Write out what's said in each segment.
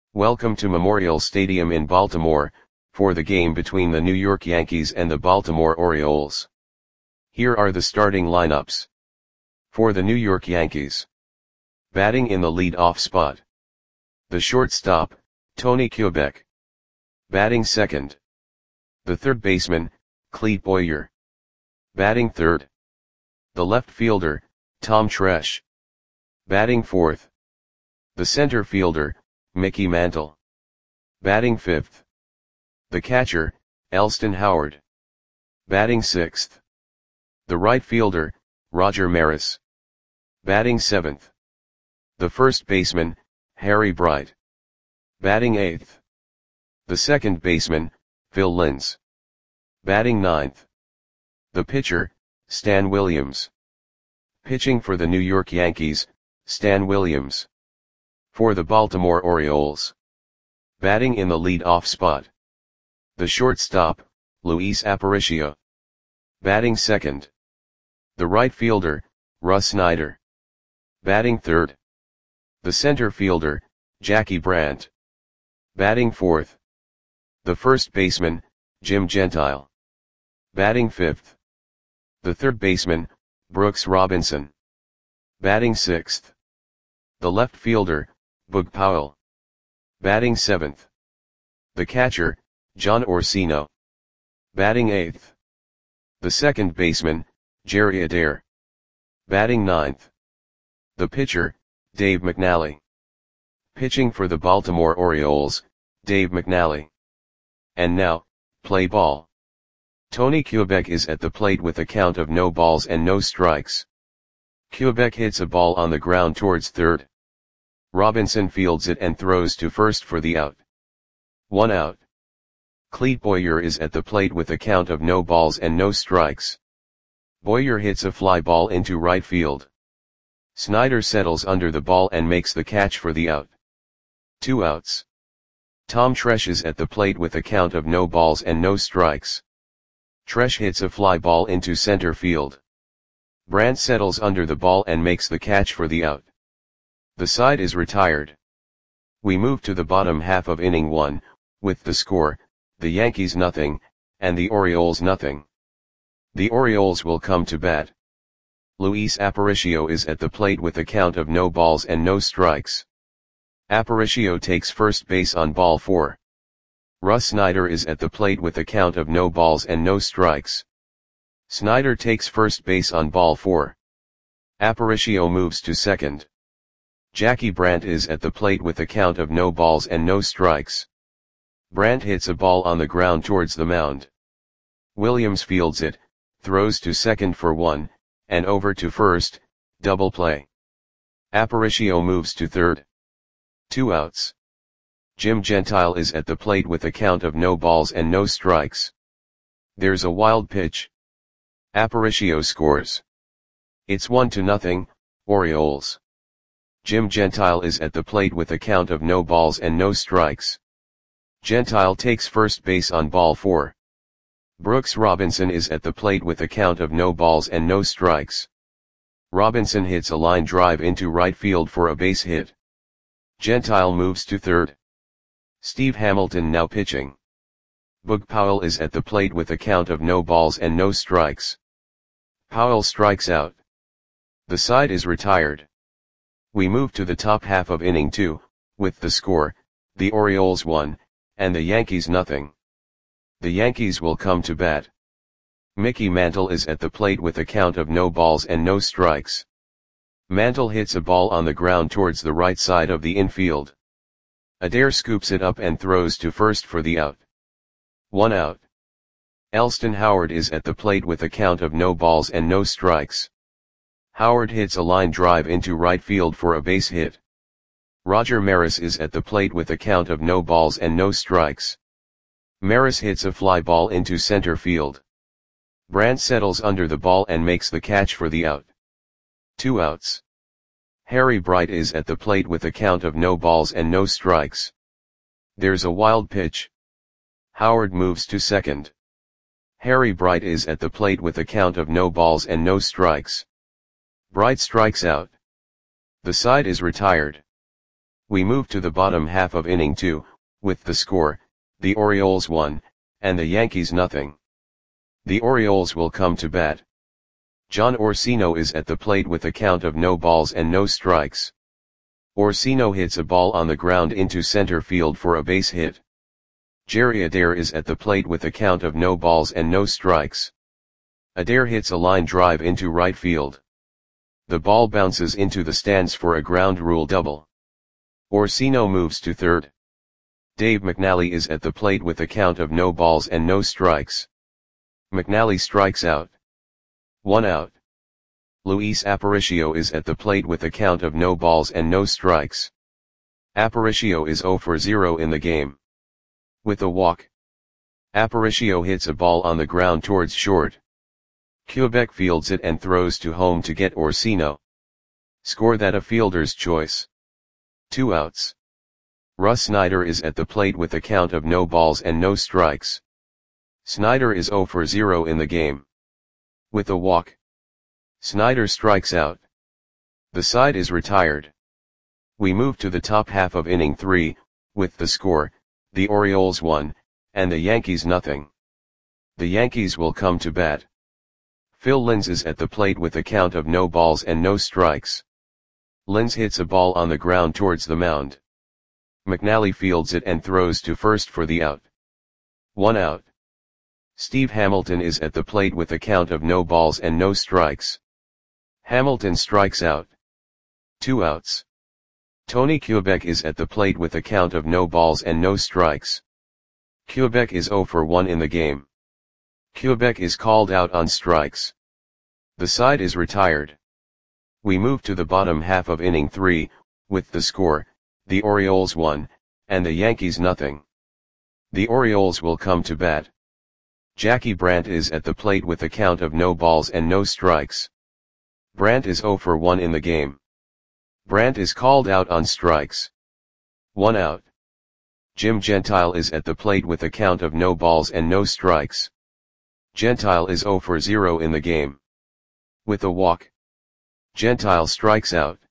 Welcome to Memorial Stadium in Baltimore, for the game between the New York Yankees and the Baltimore Orioles. Here are the starting lineups. For the New York Yankees. Batting in the lead-off spot. The shortstop, Tony Kubek. Batting second. The third baseman, Clete Boyer. Batting third. The left fielder, Tom Tresh. Batting fourth. The center fielder, Mickey Mantle. Batting fifth. The catcher, Elston Howard. Batting sixth. The right fielder, Roger Maris. Batting seventh. The first baseman, Harry Bright. Batting eighth. The second baseman, Phil Linz. Batting ninth. The pitcher, Stan Williams. Pitching for the New York Yankees, Stan Williams. For the Baltimore Orioles. Batting in the lead-off spot. The shortstop, Luis Aparicio. Batting second. The right fielder, Russ Snyder. Batting third. The center fielder, Jackie Brandt. Batting fourth. The first baseman, Jim Gentile. Batting fifth. The third baseman, Brooks Robinson. Batting sixth. The left fielder, Boog Powell. Batting seventh. The catcher, John Orsino. Batting eighth. The second baseman, Jerry Adair. Batting ninth. The pitcher, Dave McNally. Pitching for the Baltimore Orioles, Dave McNally. And now, play ball. Tony Kubek is at the plate with a count of no balls and no strikes. Kubek hits a ball on the ground towards third. Robinson fields it and throws to first for the out. 1 out. Clete Boyer is at the plate with a count of no balls and no strikes. Boyer hits a fly ball into right field. Snyder settles under the ball and makes the catch for the out. 2 outs. Tom Tresh is at the plate with a count of no balls and no strikes. Tresh hits a fly ball into center field. Brandt settles under the ball and makes the catch for the out. The side is retired. We move to the bottom half of inning 1, with the score, the Yankees nothing, and the Orioles nothing. The Orioles will come to bat. Luis Aparicio is at the plate with a count of no balls and no strikes. Aparicio takes first base on ball 4. Russ Snyder is at the plate with a count of no balls and no strikes. Snyder takes first base on ball 4. Aparicio moves to second. Jackie Brandt is at the plate with a count of no balls and no strikes. Brandt hits a ball on the ground towards the mound. Williams fields it, throws to second for 1, and over to first, double play. Aparicio moves to third. 2 outs. Jim Gentile is at the plate with a count of no balls and no strikes. There's a wild pitch. Aparicio scores. It's 1-0, Orioles. Jim Gentile is at the plate with a count of no balls and no strikes. Gentile takes first base on ball 4. Brooks Robinson is at the plate with a count of no balls and no strikes. Robinson hits a line drive into right field for a base hit. Gentile moves to third. Steve Hamilton now pitching. Boog Powell is at the plate with a count of no balls and no strikes. Powell strikes out. The side is retired. We move to the top half of inning 2, with the score, the Orioles 1, and the Yankees nothing. The Yankees will come to bat. Mickey Mantle is at the plate with a count of no balls and no strikes. Mantle hits a ball on the ground towards the right side of the infield. Adair scoops it up and throws to first for the out. 1 out. Elston Howard is at the plate with a count of no balls and no strikes. Howard hits a line drive into right field for a base hit. Roger Maris is at the plate with a count of no balls and no strikes. Maris hits a fly ball into center field. Brandt settles under the ball and makes the catch for the out. 2 outs. Harry Bright is at the plate with a count of no balls and no strikes. There's a wild pitch. Howard moves to second. Harry Bright is at the plate with a count of no balls and no strikes. Bright strikes out. The side is retired. We move to the bottom half of inning 2, with the score, the Orioles 1, and the Yankees nothing. The Orioles will come to bat. John Orsino is at the plate with a count of no balls and no strikes. Orsino hits a ball on the ground into center field for a base hit. Jerry Adair is at the plate with a count of no balls and no strikes. Adair hits a line drive into right field. The ball bounces into the stands for a ground rule double. Orsino moves to third. Dave McNally is at the plate with a count of no balls and no strikes. McNally strikes out. 1 out. Luis Aparicio is at the plate with a count of no balls and no strikes. Aparicio is 0 for 0 in the game. With a walk. Aparicio hits a ball on the ground towards short. Quebec fields it and throws to home to get Orsino. Score that a fielder's choice. 2 outs. Russ Snyder is at the plate with a count of no balls and no strikes. Snyder is 0 for 0 in the game. With a walk. Snyder strikes out. The side is retired. We move to the top half of inning 3, with the score, the Orioles 1, and the Yankees nothing. The Yankees will come to bat. Phil Linz is at the plate with a count of no balls and no strikes. Linz hits a ball on the ground towards the mound. McNally fields it and throws to first for the out. 1 out. Steve Hamilton is at the plate with a count of no balls and no strikes. Hamilton strikes out. 2 outs. Tony Quebec is at the plate with a count of no balls and no strikes. Quebec is 0 for 1 in the game. Quebec is called out on strikes. The side is retired. We move to the bottom half of inning 3, with the score, the Orioles 1, and the Yankees nothing. The Orioles will come to bat. Jackie Brandt is at the plate with a count of no balls and no strikes. Brandt is 0 for 1 in the game. Brandt is called out on strikes. 1 out. Jim Gentile is at the plate with a count of no balls and no strikes. Gentile is 0 for 0 in the game. With a walk. Gentile strikes out.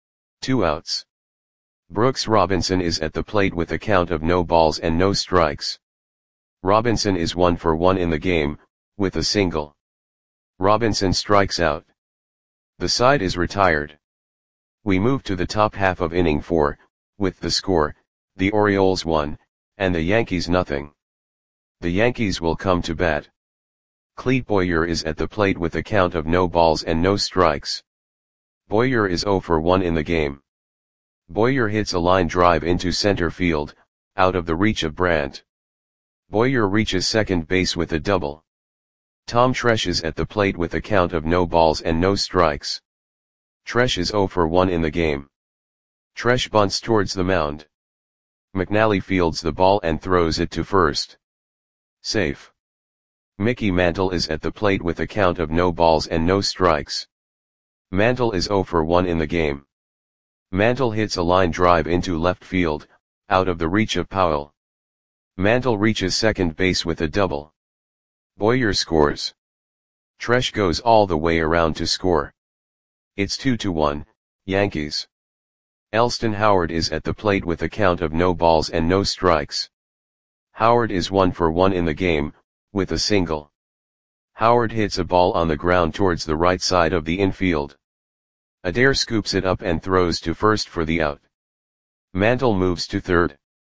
2 outs. Brooks Robinson is at the plate with a count of no balls and no strikes. Robinson is 1 for 1 in the game, with a single. Robinson strikes out. The side is retired. We move to the top half of inning 4, with the score, the Orioles 1, and the Yankees nothing. The Yankees will come to bat. Clete Boyer is at the plate with a count of no balls and no strikes. Boyer is 0 for 1 in the game. Boyer hits a line drive into center field, out of the reach of Brandt. Boyer reaches second base with a double. Tom Tresh is at the plate with a count of no balls and no strikes. Tresh is 0 for 1 in the game. Tresh bunts towards the mound. McNally fields the ball and throws it to first. Safe. Mickey Mantle is at the plate with a count of no balls and no strikes. Mantle is 0 for 1 in the game. Mantle hits a line drive into left field, out of the reach of Powell. Mantle reaches second base with a double. Boyer scores. Tresh goes all the way around to score. It's 2-1, Yankees. Elston Howard is at the plate with a count of no balls and no strikes. Howard is 1 for 1 in the game, with a single. Howard hits a ball on the ground towards the right side of the infield. Adair scoops it up and throws to first for the out. Mantle moves to third.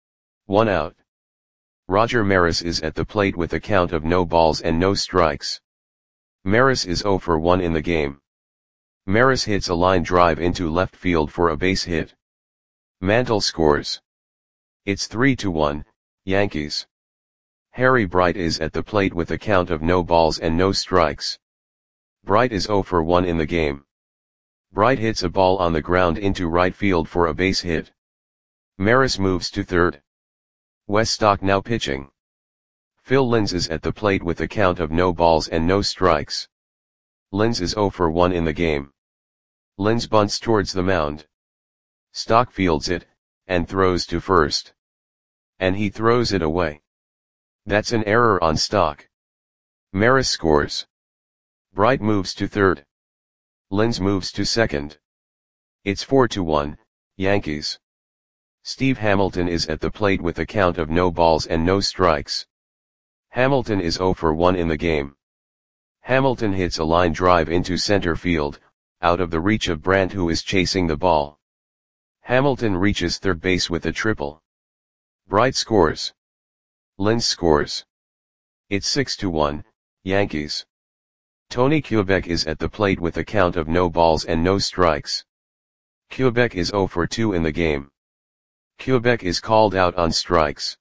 1 out. Roger Maris is at the plate with a count of no balls and no strikes. Maris is 0 for 1 in the game. Maris hits a line drive into left field for a base hit. Mantle scores. It's 3-1, Yankees. Harry Bright is at the plate with a count of no balls and no strikes. Bright is 0 for 1 in the game. Bright hits a ball on the ground into right field for a base hit. Maris moves to third. Wes Stock now pitching. Phil Linz is at the plate with a count of no balls and no strikes. Linz is 0 for 1 in the game. Linz bunts towards the mound. Stock fields it, and throws to first. And he throws it away. That's an error on Stock. Maris scores. Bright moves to third. Linz moves to second. It's 4-1, Yankees. Steve Hamilton is at the plate with a count of no balls and no strikes. Hamilton is 0 for 1 in the game. Hamilton hits a line drive into center field, out of the reach of Brandt, who is chasing the ball. Hamilton reaches third base with a triple. Bright scores. Linz scores. It's 6-1, Yankees. Tony Kubek is at the plate with a count of no balls and no strikes. Kubek is 0 for 2 in the game. Kubek is called out on strikes.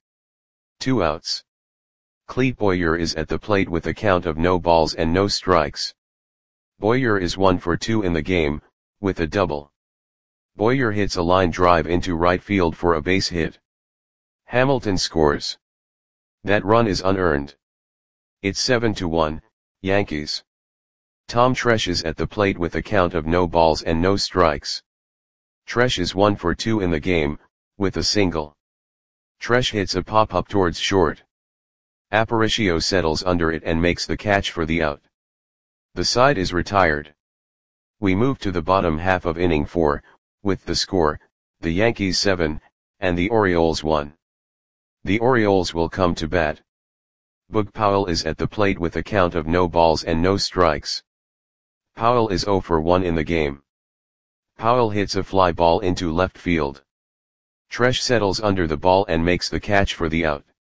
2 outs. Clete Boyer is at the plate with a count of no balls and no strikes. Boyer is 1 for 2 in the game, with a double. Boyer hits a line drive into right field for a base hit. Hamilton scores. That run is unearned. It's 7-1, Yankees. Tom Tresh is at the plate with a count of no balls and no strikes. Tresh is 1 for 2 in the game, with a single. Tresh hits a pop-up towards short. Aparicio settles under it and makes the catch for the out. The side is retired. We move to the bottom half of inning 4, with the score, the Yankees 7, and the Orioles 1. The Orioles will come to bat. Boog Powell is at the plate with a count of no balls and no strikes. Powell is 0 for 1 in the game. Powell hits a fly ball into left field. Tresh settles under the ball and makes the catch for the out.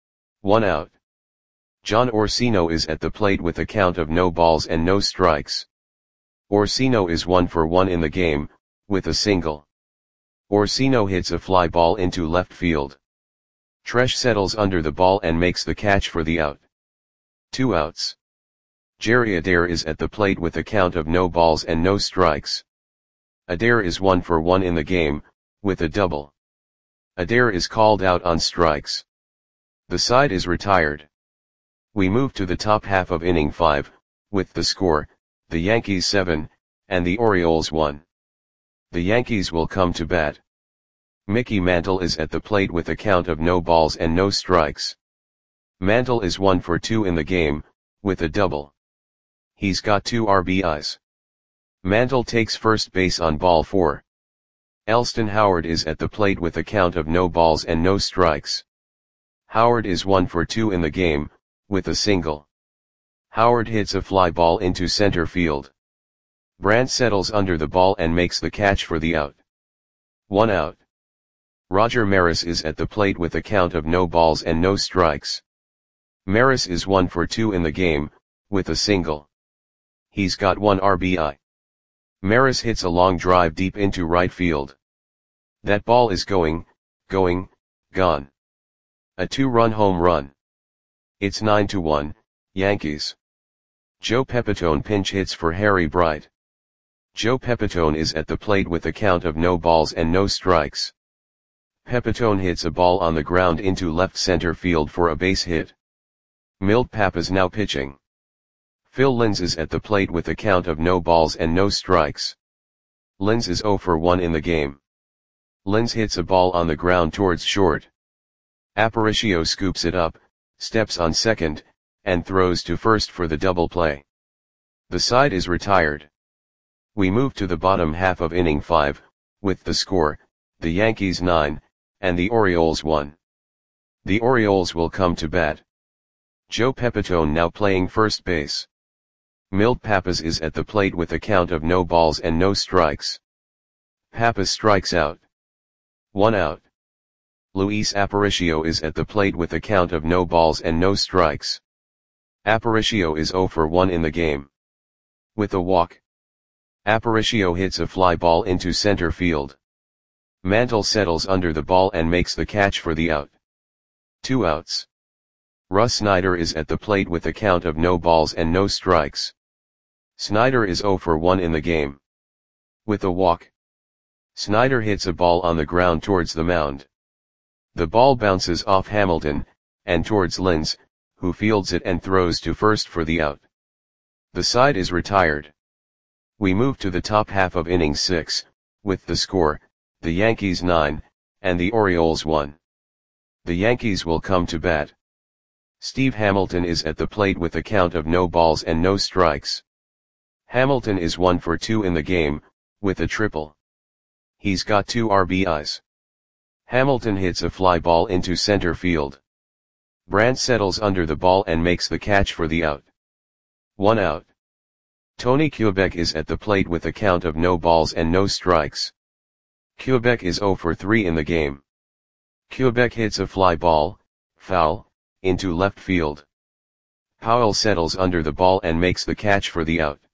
1 out. John Orsino is at the plate with a count of no balls and no strikes. Orsino is 1 for 1 in the game, with a single. Orsino hits a fly ball into left field. Tresh settles under the ball and makes the catch for the out. 2 outs. Jerry Adair is at the plate with a count of no balls and no strikes. Adair is 1 for 1 in the game, with a double. Adair is called out on strikes. The side is retired. We move to the top half of inning 5, with the score, the Yankees 7, and the Orioles 1. The Yankees will come to bat. Mickey Mantle is at the plate with a count of no balls and no strikes. Mantle is 1 for 2 in the game, with a double. He's got 2 RBIs. Mantle takes first base on ball 4. Elston Howard is at the plate with a count of no balls and no strikes. Howard is 1 for 2 in the game, with a single. Howard hits a fly ball into center field. Brandt settles under the ball and makes the catch for the out. 1 out. Roger Maris is at the plate with a count of no balls and no strikes. Maris is 1 for 2 in the game, with a single. He's got 1 RBI. Maris hits a long drive deep into right field. That ball is gone. A 2-run home run. It's 9-1, Yankees. Joe Pepitone pinch hits for Harry Bright. Joe Pepitone is at the plate with a count of no balls and no strikes. Pepitone hits a ball on the ground into left center field for a base hit. Milt Pappas now pitching. Phil Linz is at the plate with a count of no balls and no strikes. Linz is 0 for 1 in the game. Linz hits a ball on the ground towards short. Aparicio scoops it up, steps on second, and throws to first for the double play. The side is retired. We move to the bottom half of inning 5, with the score, the Yankees 9, and the Orioles 1. The Orioles will come to bat. Joe Pepitone now playing first base. Milt Pappas is at the plate with a count of no balls and no strikes. Pappas strikes out. 1 out. Luis Aparicio is at the plate with a count of no balls and no strikes. Aparicio is 0 for 1 in the game. With a walk. Aparicio hits a fly ball into center field. Mantle settles under the ball and makes the catch for the out. 2 outs. Russ Snyder is at the plate with a count of no balls and no strikes. Snyder is 0 for 1 in the game. With a walk. Snyder hits a ball on the ground towards the mound. The ball bounces off Hamilton, and towards Linz, who fields it and throws to first for the out. The side is retired. We move to the top half of inning 6, with the score, the Yankees 9, and the Orioles 1. The Yankees will come to bat. Steve Hamilton is at the plate with a count of no balls and no strikes. Hamilton is 1 for 2 in the game, with a triple. He's got 2 RBIs. Hamilton hits a fly ball into center field. Brandt settles under the ball and makes the catch for the out. 1 out. Tony Quebec is at the plate with a count of no balls and no strikes. Quebec is 0 for 3 in the game. Quebec hits a fly ball, foul, into left field. Powell settles under the ball and makes the catch for the out.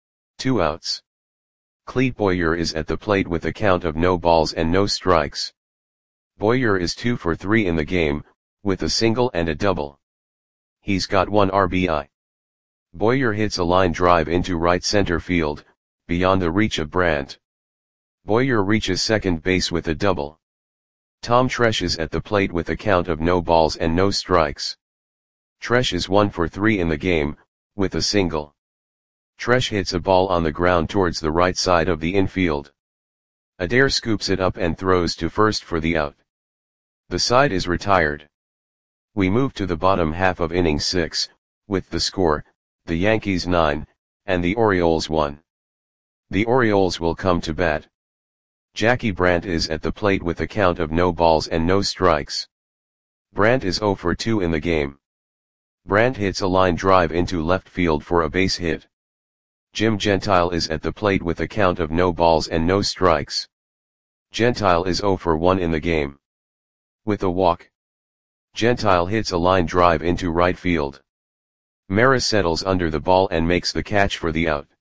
2 outs. Clete Boyer is at the plate with a count of no balls and no strikes. Boyer is 2 for 3 in the game, with a single and a double. He's got 1 RBI. Boyer hits a line drive into right center field, beyond the reach of Brandt. Boyer reaches second base with a double. Tom Tresh is at the plate with a count of no balls and no strikes. Tresh is 1 for 3 in the game, with a single. Tresh hits a ball on the ground towards the right side of the infield. Adair scoops it up and throws to first for the out. The side is retired. We move to the bottom half of inning 6, with the score, the Yankees 9, and the Orioles 1. The Orioles will come to bat. Jackie Brandt is at the plate with a count of no balls and no strikes. Brandt is 0 for 2 in the game. Brandt hits a line drive into left field for a base hit. Jim Gentile is at the plate with a count of no balls and no strikes. Gentile is 0 for 1 in the game. With a walk, Gentile hits a line drive into right field. Maris settles under the ball and makes the catch for the out.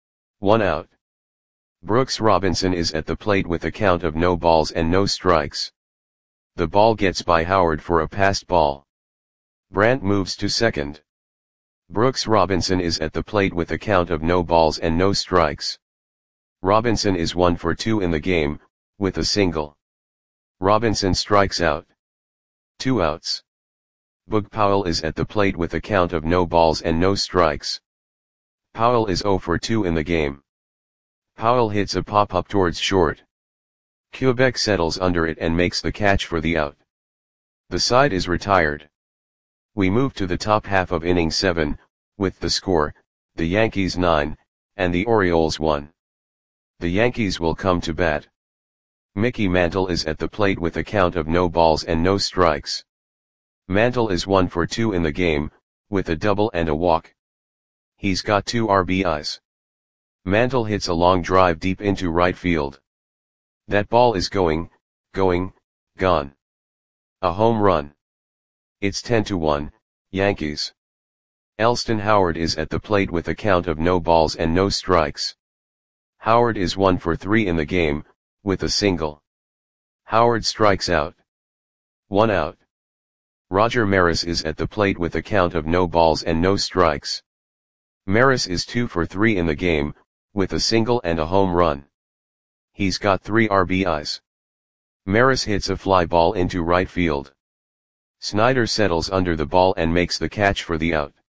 1 out. Brooks Robinson is at the plate with a count of no balls and no strikes. The ball gets by Howard for a passed ball. Brandt moves to second. Brooks Robinson is at the plate with a count of no balls and no strikes. Robinson is 1 for 2 in the game, with a single. Robinson strikes out. 2 outs. Boog Powell is at the plate with a count of no balls and no strikes. Powell is 0 for 2 in the game. Powell hits a pop-up towards short. Quebec settles under it and makes the catch for the out. The side is retired. We move to the top half of inning 7, with the score, the Yankees 9, and the Orioles 1. The Yankees will come to bat. Mickey Mantle is at the plate with a count of no balls and no strikes. Mantle is 1 for 2 in the game, with a double and a walk. He's got 2 RBIs. Mantle hits a long drive deep into right field. That ball is gone. A home run. It's 10-1, Yankees. Elston Howard is at the plate with a count of no balls and no strikes. Howard is 1 for 3 in the game, with a single. Howard strikes out. 1 out. Roger Maris is at the plate with a count of no balls and no strikes. Maris is 2 for 3 in the game, with a single and a home run. He's got 3 RBIs. Maris hits a fly ball into right field. Snyder settles under the ball and makes the catch for the out.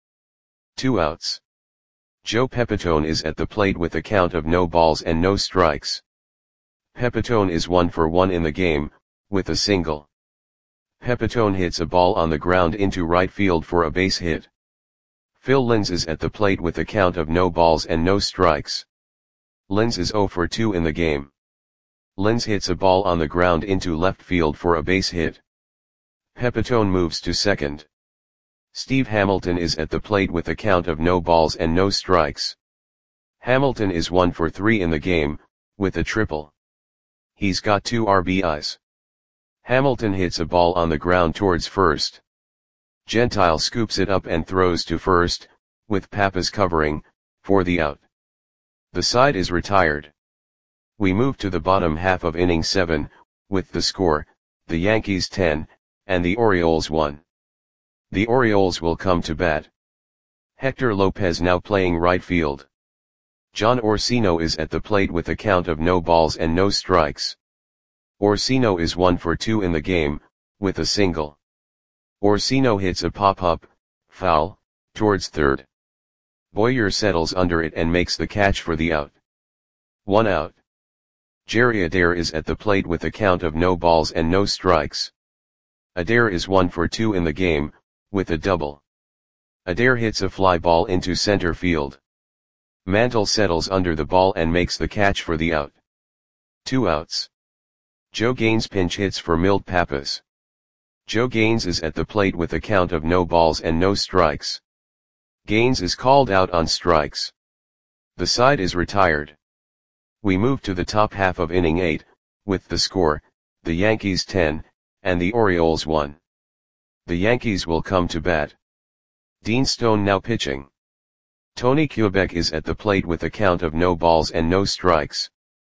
2 outs. Joe Pepitone is at the plate with a count of no balls and no strikes. Pepitone is 1 for 1 in the game, with a single. Pepitone hits a ball on the ground into right field for a base hit. Phil Linz is at the plate with a count of no balls and no strikes. Linz is 0 for 2 in the game. Linz hits a ball on the ground into left field for a base hit. Pepitone moves to second. Steve Hamilton is at the plate with a count of no balls and no strikes. Hamilton is 1 for 3 in the game, with a triple. He's got 2 RBIs. Hamilton hits a ball on the ground towards first. Gentile scoops it up and throws to first, with Pappas covering, for the out. The side is retired. We move to the bottom half of inning 7, with the score, the Yankees 10, and the Orioles 1. The Orioles will come to bat. Hector Lopez now playing right field. John Orsino is at the plate with a count of no balls and no strikes. Orsino is 1 for 2 in the game, with a single. Orsino hits a pop-up, foul, towards third. Boyer settles under it and makes the catch for the out. 1 out. Jerry Adair is at the plate with a count of no balls and no strikes. Adair is 1 for 2 in the game, with a double. Adair hits a fly ball into center field. Mantle settles under the ball and makes the catch for the out. 2 outs. Joe Gaines pinch hits for Milt Pappas. Joe Gaines is at the plate with a count of no balls and no strikes. Gaines is called out on strikes. The side is retired. We move to the top half of inning 8, with the score, the Yankees 10, and the Orioles 1. The Yankees will come to bat. Dean Stone now pitching. Tony Kubek is at the plate with a count of no balls and no strikes.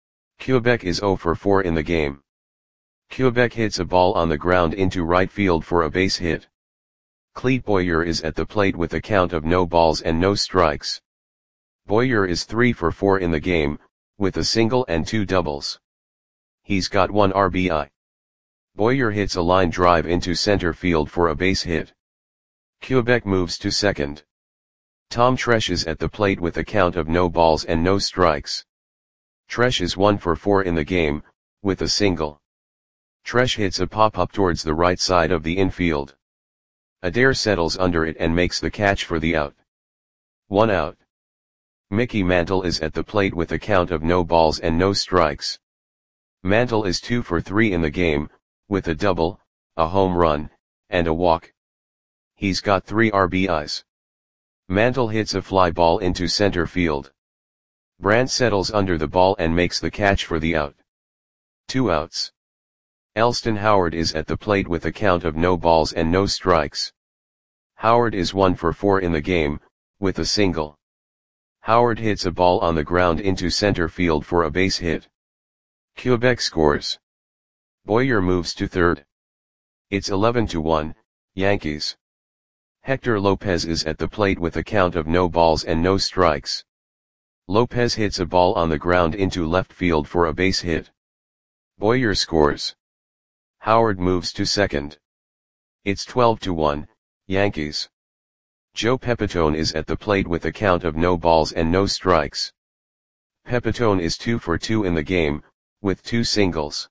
Kubek is 0 for 4 in the game. Kubek hits a ball on the ground into right field for a base hit. Clete Boyer is at the plate with a count of no balls and no strikes. Boyer is 3 for 4 in the game, with a single and 2 doubles. He's got 1 RBI. Boyer hits a line drive into center field for a base hit. Kubek moves to second. Tom Tresh is at the plate with a count of no balls and no strikes. Tresh is 1 for 4 in the game, with a single. Tresh hits a pop-up towards the right side of the infield. Adair settles under it and makes the catch for the out. 1 out. Mickey Mantle is at the plate with a count of no balls and no strikes. Mantle is 2 for 3 in the game, with a double, a home run, and a walk. He's got 3 RBIs. Mantle hits a fly ball into center field. Brandt settles under the ball and makes the catch for the out. 2 outs. Elston Howard is at the plate with a count of no balls and no strikes. Howard is 1 for 4 in the game, with a single. Howard hits a ball on the ground into center field for a base hit. Kubek scores. Boyer moves to third. It's 11-1, Yankees. Hector Lopez is at the plate with a count of no balls and no strikes. Lopez hits a ball on the ground into left field for a base hit. Boyer scores. Howard moves to second. It's 12-1, Yankees. Joe Pepitone is at the plate with a count of no balls and no strikes. Pepitone is 2 for 2 in the game, with 2 singles.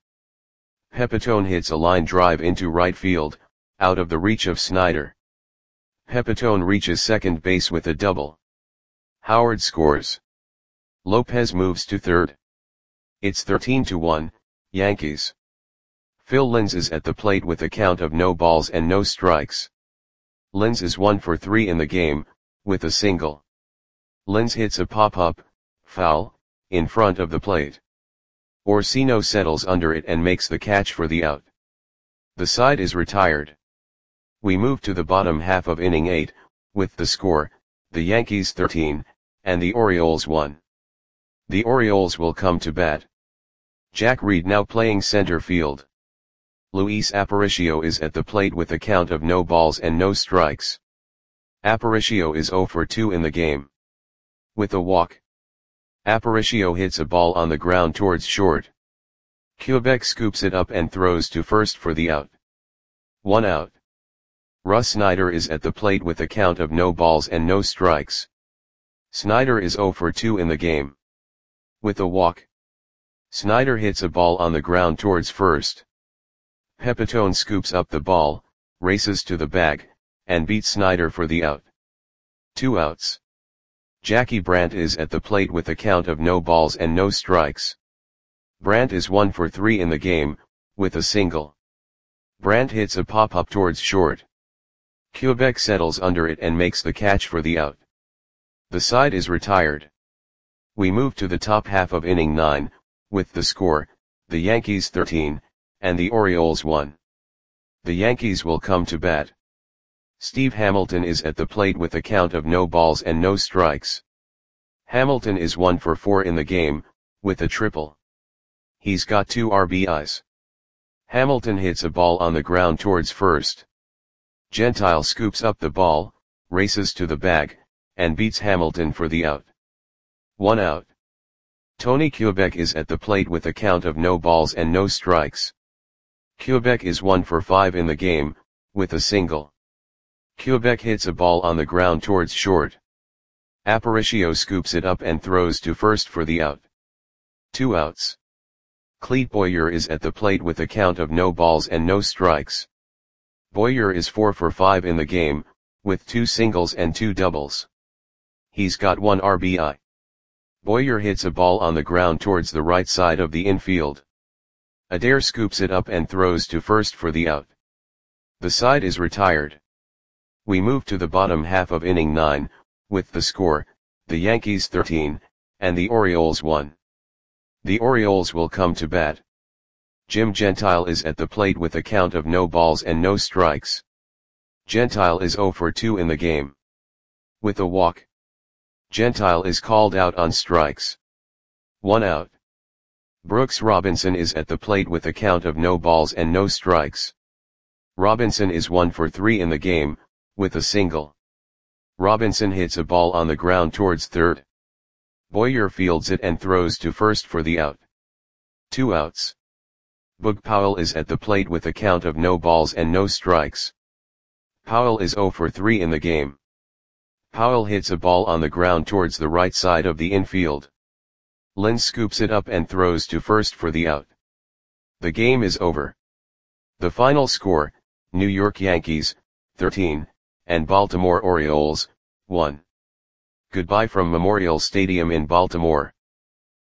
Pepitone hits a line drive into right field, out of the reach of Snyder. Pepitone reaches second base with a double. Howard scores. Lopez moves to third. It's 13-1, Yankees. Phil Linz is at the plate with a count of no balls and no strikes. Linz is 1 for 3 in the game, with a single. Linz hits a pop-up, foul, in front of the plate. Orsino settles under it and makes the catch for the out. The side is retired. We move to the bottom half of inning 8, with the score, the Yankees 13, and the Orioles 1. The Orioles will come to bat. Jack Reed now playing center field. Luis Aparicio is at the plate with a count of no balls and no strikes. Aparicio is 0 for 2 in the game. With a walk. Aparicio hits a ball on the ground towards short. Kubek scoops it up and throws to first for the out. 1 out. Russ Snyder is at the plate with a count of no balls and no strikes. Snyder is 0 for 2 in the game. With a walk. Snyder hits a ball on the ground towards first. Pepitone scoops up the ball, races to the bag, and beats Snyder for the out. 2 outs. Jackie Brandt is at the plate with a count of no balls and no strikes. Brandt is 1 for 3 in the game, with a single. Brandt hits a pop-up towards short. Kubek settles under it and makes the catch for the out. The side is retired. We move to the top half of inning 9, with the score, the Yankees 13, and the Orioles 1. The Yankees will come to bat. Steve Hamilton is at the plate with a count of no balls and no strikes. Hamilton is 1 for 4 in the game, with a triple. He's got 2 RBIs. Hamilton hits a ball on the ground towards first. Gentile scoops up the ball, races to the bag, and beats Hamilton for the out. 1 out. Tony Kubek is at the plate with a count of no balls and no strikes. Kubek is 1 for 5 in the game, with a single. Kubek hits a ball on the ground towards short. Aparicio scoops it up and throws to first for the out. 2 outs. Clete Boyer is at the plate with a count of no balls and no strikes. Boyer is 4 for 5 in the game, with 2 singles and 2 doubles. He's got 1 RBI. Boyer hits a ball on the ground towards the right side of the infield. Adair scoops it up and throws to first for the out. The side is retired. We move to the bottom half of inning 9, with the score, the Yankees 13, and the Orioles 1. The Orioles will come to bat. Jim Gentile is at the plate with a count of no balls and no strikes. Gentile is 0 for 2 in the game. With a walk, Gentile is called out on strikes. 1 out. Brooks Robinson is at the plate with a count of no balls and no strikes. Robinson is 1 for 3 in the game, with a single. Robinson hits a ball on the ground towards third. Boyer fields it and throws to first for the out. 2 outs. Boog Powell is at the plate with a count of no balls and no strikes. Powell is 0 for 3 in the game. Powell hits a ball on the ground towards the right side of the infield. Lynn scoops it up and throws to first for the out. The game is over. The final score, New York Yankees, 13, and Baltimore Orioles, 1. Goodbye from Memorial Stadium in Baltimore.